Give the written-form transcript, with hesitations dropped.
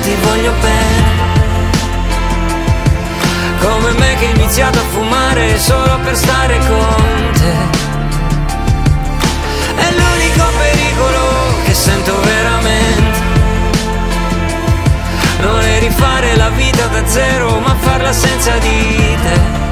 ti voglio bene. Come me che ho iniziato a fumare solo per stare con te. È l'unico pericolo che sento veramente. Non è rifare la vita da zero, ma farla senza di te.